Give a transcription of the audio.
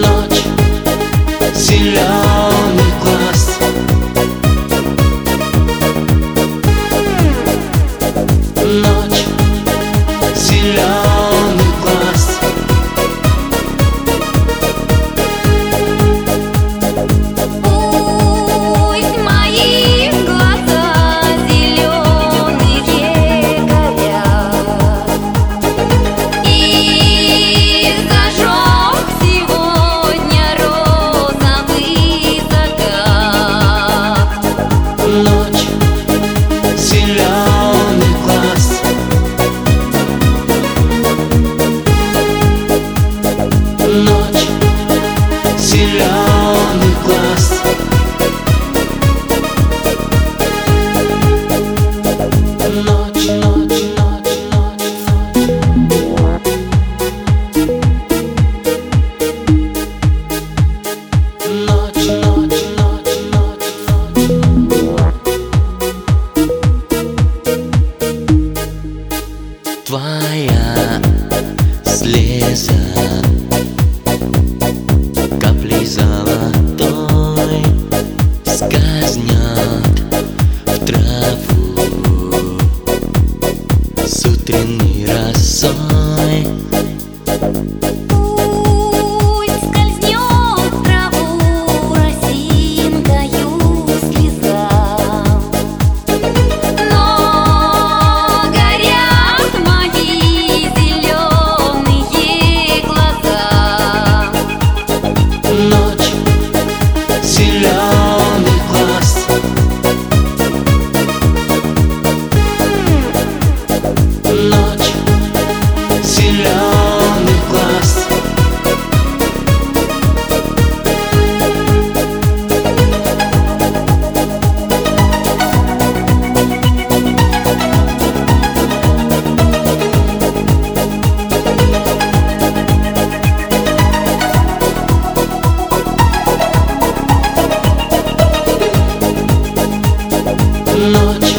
Ночь, зеленый глаз. Ночь, зеленый глаз. Пусть мои глаза зеленые горят, и зажег сегодня розовый закат. Ночь, зеленый глаз. Ночь, зеленый глаз. Ночь, ночь, ночь, ночь, ночь, твоя слеза каплей золотой скользнет в траву с утренней росой. Пусть скользнет в траву росинкою слеза, но горят мои зеленые глаза. Ночь, зеленый глаз. Ночь, зеленый глаз. Ночь,